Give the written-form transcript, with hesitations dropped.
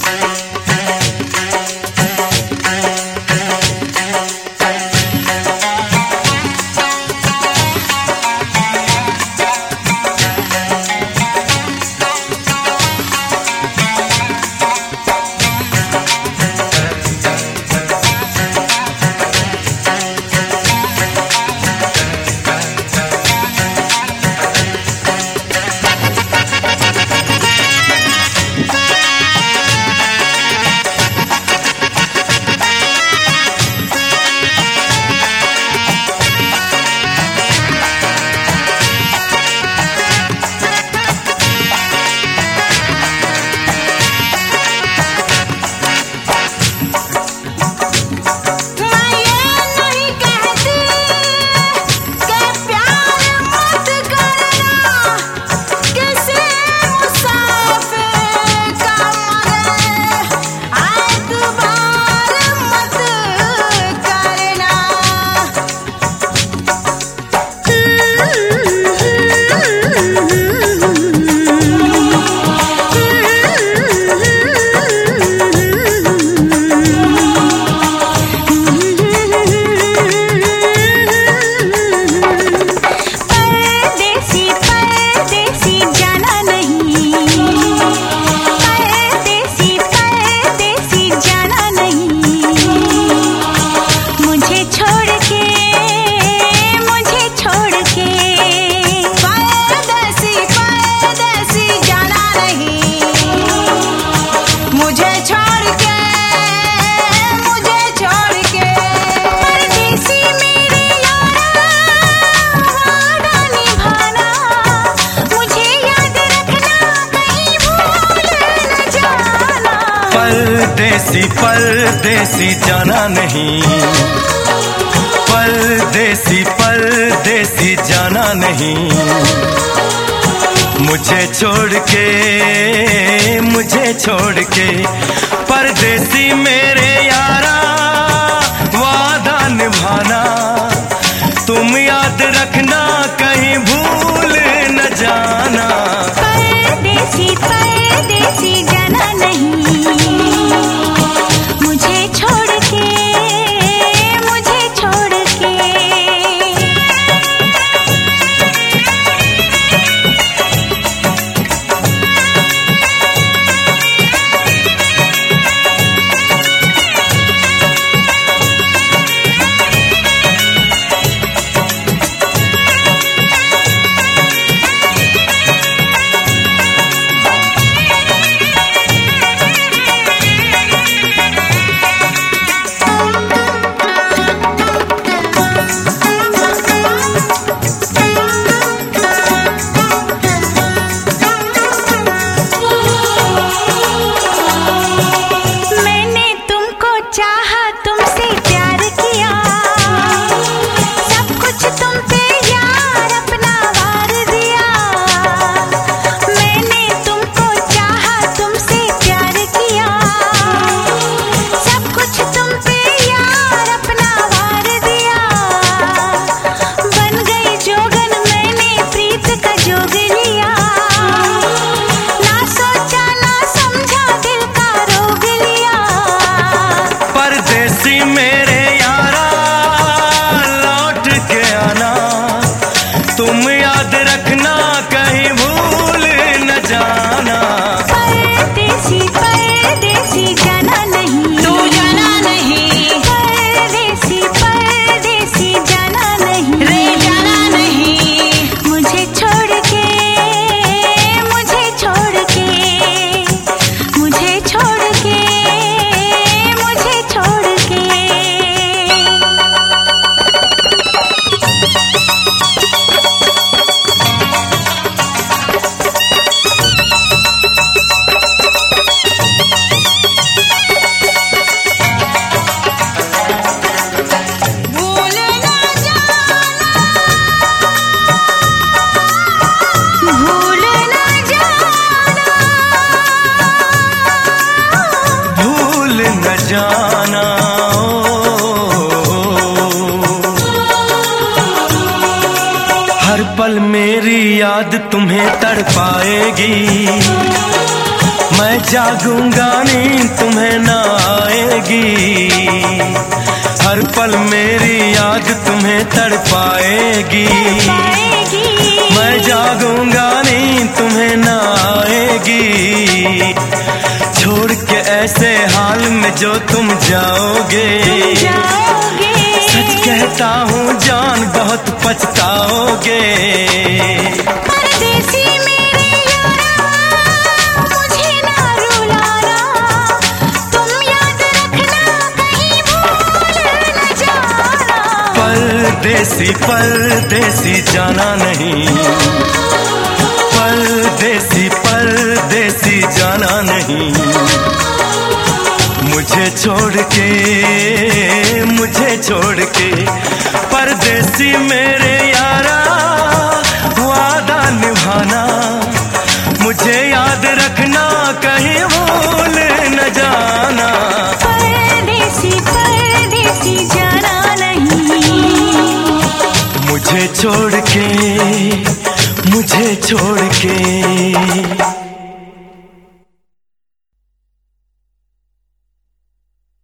परदेसी परदेसी जाना नहीं, परदेसी परदेसी जाना नहीं, मुझे छोड़ के परदेसी मेरे यारा वादा निभाना, तुम याद रखना कहीं भूल न जाना। परदेसी परदेसी जाना नहीं, मुझे छोड़ के मेरे यारा लौट के आना, तुम याद रखना कहीं भूल न जाना। परदेसी परदेसी जाना नहीं, तू जाना नहीं, परदेसी परदेसी जाना नहीं, रे जाना नहीं, मुझे छोड़ के जाना। हर पल मेरी याद तुम्हें तड़पाएगी, मैं जागूंगा नींद तुम्हें ना आएगी, हर पल मेरी याद तुम्हें तड़पाएगी। मैं जागूंगा नींद तुम्हें ना आएगी, छोड़ के ऐसे हाल में जो तुम जाओगे। सच कहता हूँ जान बहुत पछताओगे। परदेसी मेरे यारा मुझे ना रुलाना, तुम याद रखना कहीं भूल न जाना। परदेसी परदेसी जाना नहीं, परदेसी परदेसी जाना नहीं। मुझे छोड़ के परदेसी मेरे यारा वादा निभाना, मुझे याद रखना कहीं भूल न जाना। परदेसी परदेसी जाना नहीं, मुझे छोड़ के